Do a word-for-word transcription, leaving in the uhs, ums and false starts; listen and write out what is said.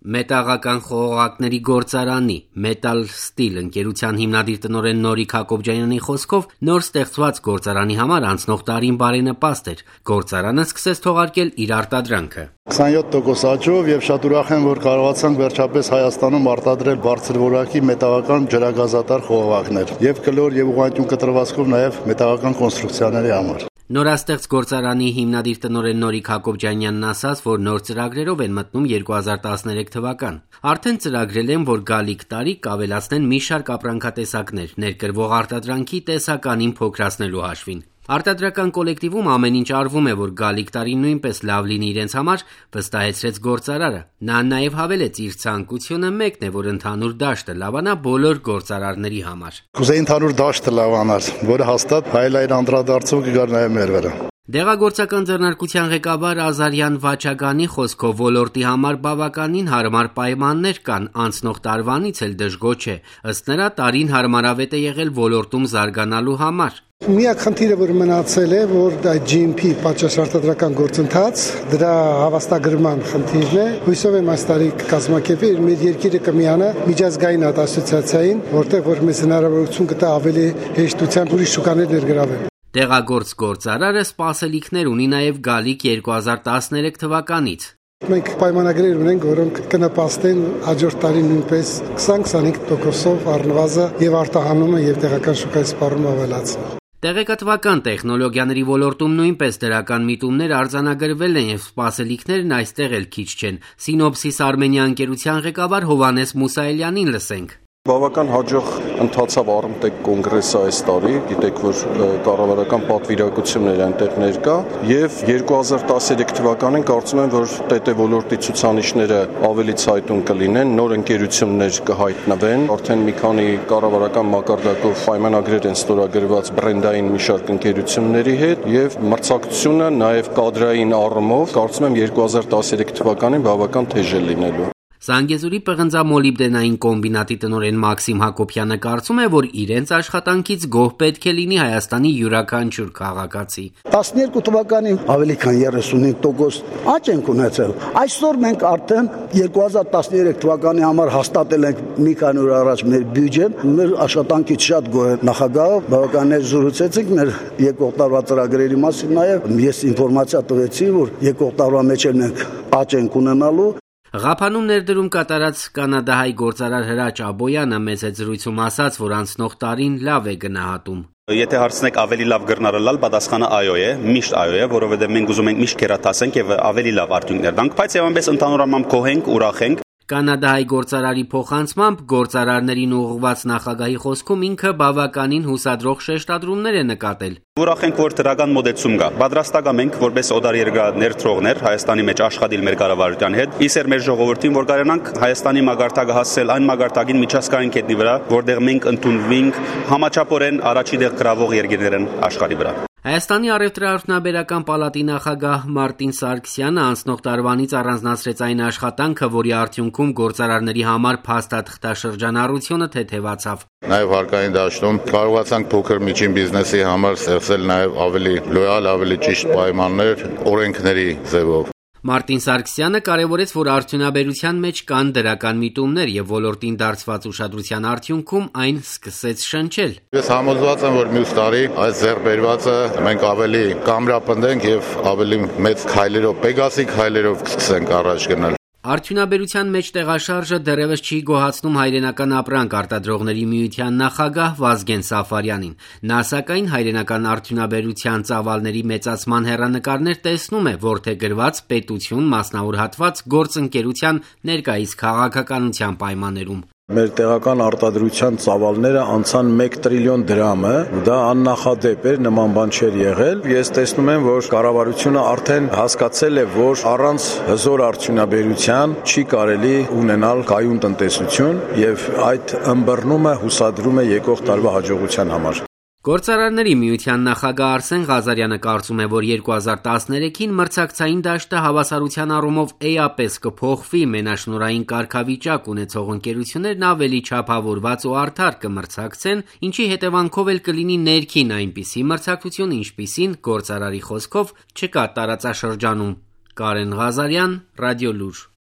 Մետաղական խողովակների գործարանի Metal Steel ընկերության հիմնադիր տնօրեն Նորիկ Հակոբյանյանի խոսքով նոր ստեղծված գործարանի համար անցնող տարին բարենպաստ էր։ Գործարանը սկսեց թողարկել իր արտադրանքը։ քսանյոթ տոկոս աճով եւ շատ ուրախ եմ, որ կարողացանք վերջապես Հայաստանում արտադրել բարձր որակի մետաղական ջրագազատար խողովակներ եւ կլոր եւ ուղղանկյուն կտրվածքով նաեւ մետաղական կոնստրուկցիաների համար։ Նորաստեղծ գործարանի հիմնադիր տնօրեն Նորիկ Հակոբյանյանն ասաց, որ նոր ծրագրերով են մտնում երկու հազար տասներեք թվական։ Արդեն ծրագրել են, որ գալիք տարի կավելացնեն մի շարք ապրանքատեսակներ, ներկրվող արտադրանքի տեսականին փոքրացնելու հաշվին։ Արտադրական կոլեկտիվում ամեն ինչ արվում է, որ գալիք տարին նույնպես լավ լինի իրենց համար, վստահեցրեց գործարարը։ Նա նաև հավելեց, իր ցանկությունը մեկն է, որ ընդհանուր դաշտը լավանա բոլոր գործարարների համար։ Կուզեի ընդհանուր դաշտը լավանար, որը հաստատ հայլայր անդրադարձով կգար նաև մեր վրա։ Դեղագործական ձեռնարկության ղեկավար Ազարյան Վաչագանի խոսքով ոլորտի համար բավականին հարմար պայմաններ կան, անցնող տարվանից էլ դժգոհ չէ։ Ըստ նրա, տարին հարմարավետ է եղել ոլորտում զարգանալու համար։ Միակ խնդիրը, որ մնացել է, որ դա G M P պատշաճ-արտադրական գործընթաց, դրա հավաստագրման խնդիրն է։ Հույսով եմ այս տարի կկազմակերպվի, մեր երկիրը կմիանա միջազգային ասոցիացիային, որտեղ որ մեզ հնարավորություն կտա ավելի հեշտությամբ ուրիշ շուկաներ ներգրավել։ Դեղագործ գործարարը սպասելիքներ ունի նաև գալիք երկու հազար տասներեք թվականից։ Մենք պայմանագրեր ունենք, որոնք կնպաստեն հաջորդ տարի նույնպես քսան-քսանհինգ տոկոսով առնվազն եւ արտահանումը եւ տեղական շուկայի սպառումը ավելացնել։ Տեղեկատվական տեխնոլոգիաների ոլորտում նույնպես դրական միտումներ արձանագրվել են եւ սպասելիքներն այստեղ էլ քիչ չեն։ Սինոպսիս Արմենիա ընկերության ղեկավար Հովհաննես Մուսայելյանին լսենք։ Բավական հաջող ընթացավ Արմտեկ կոնգրեսը այս տարի, գիտեք, որ կառավարական պատվիրակություններ այնտեղ ներկա եւ երկու հազար տասներեք թվականին կարծում եմ, որ T T ոլորտի ցուցանիշները ավելի ցայտուն կլինեն, նոր ընկերություններ կհայտնվեն, արդեն մի քանի կառավարական մակարդակով պայմանագրեր են ստորագրված բրենդային մի շարք ընկերությունների հետ եւ մրցակցությունը նաեւ կադրային առումով կարծում եմ երկու հազար տասներեք թվականին բավական թեժ է լինելու։ Զանգեզուրի պղնձամոլիբդենային կոմբինատի տնօրեն Մաքսիմ Հակոբյանը կարծում է, որ իրենց աշխատանքից գոհ պետք է լինի Հայաստանի յուրաքանչյուր քաղաքացի։ տասներկու թվականին ավելի քան երեսունհինգ տոկոս աճ ենք ունեցել։ Այսօր մենք արդեն երկու հազար տասներեք թվականի համար հաստատել ենք մի քանի օր առաջ մեր բյուջեն, մեր աշխատանքից շատ գոհ է նախագահը, բավականին զրուցեցինք մեր եկող տարվա ծրագրերի մասին, նաև ես ինֆորմացիա տվեցի, որ եկող տարվա մեջ մենք աճ ենք ունենալու։ Ղափանում ներդրում կատարած կանադահայ գործարար Հրաչ Աբոյանը մեծ զրույցում ասաց, որ անցնող տարին լավ է գնահատում։ Եթե հարցնեք ավելի լավ գրնարելալ, պատասխանը այո է, միշտ այո է, որովհետև մենք ուզում ենք միշտ կերատասենք եւ ավելի լավ արդյունքներ տանք, բայց եւ այնպես ընդհանուր առմամբ գոհ ենք, ուրախ ենք։ Կանադահայ գործարարի փոխանցմամբ գործարարներին ուղղված նախագահի խոսքում ինքը բավականին հուսադրող շեշտադրումներ է նկատել։ Ուրախ ենք, որ դրական մոդեցում կա։ Պատրաստակամ ենք, որպես օտար երկրի ներդրողներ Հայաստանի մեջ աշխատել մեր կառավարության հետ, իսեր մեր ժողովրդին, որ կարողանանք Հայաստանի մագարտակը հասցնել այն մագարտակին միջազգային կետնի վրա, որտեղ մենք ընդունվենք համաչափորեն առաջի տեղ գրավող երկրներն աշխարհի վրա։ Հայաստանի առևտրաարդյունաբերական պալատի նախագահ Մարտին Սարգսյանը անցնող տարվանից առանձնացրեց այն աշխատանքը, որի արդյունքում գործարարների համար փաստաթղթաշրջանառությունը թեթևացավ։ Նաև հարկային դաշտում կարողացանք փոքր միջին բիզնեսի համար ստեղծել նաև ավելի լոյալ, ավելի ճիշտ պայմաններ օրենքների ձևով։ Մարտին Սարգսյանը կարևորեց, որ արդյունաբերության մեջ կան դրական միտումներ եւ ոլորտին դարձված ուշադրության արդյունքում այն սկսեց շնչել։ Ես համոզված եմ, որ մյուս տարի այս ձեռբերվածը մենք ավելի կամրապնդենք եւ ավելի մեծ քայլերով, Պեգասի քայլերով կսկսենք առաջ գնալ։ Արդյունաբերության մեջ տեղաշարժը դեռևս չի գոհացնում հայրենական ապրանք արտադրողների միության նախագահ Վազգեն Սաֆարյանին։ Նա սակայն հայրենական արդյունաբերության ծավալների մեծացման հեռանկարներ տեսնում է, որթեգրված պետություն մասնավոր հատված գործընկերության ներկայիս քաղաքականության պայմաններում։ Մեր տեղական արտադրության ծավալները անցան մեկ տրիլիոն դրամը, դա աննախադեպ էր, նման բան չէր եղել։ Ես տեսնում եմ, որ կառավարությունը արդեն հասկացել է, որ առանց հզոր արդյունաբերության չի կարելի ունենալ կայուն տնտեսություն եւ այդ ըմբռնումը հուսադրում է եկող տարվա հաջողության համար։ Գործարարների միության նախագահ Արսեն Ղազարյանը կարծում է, որ երկու հազար տասներեքին մրցակցային դաշտը հավասարության առումով էապես կփոխվի, մենաշնորհային կարգավիճակ ունեցող ընկերություններն ավելի չափավորված ու արդար կմրցակցեն, ինչի հետևանքով էլ կլինի ներքին այնպիսի մրցակցություն, ինչպիսին գործարարի խոսքով չկա տարածաշրջանում։ Կարեն Ղազարյան, Ռադիոլուր։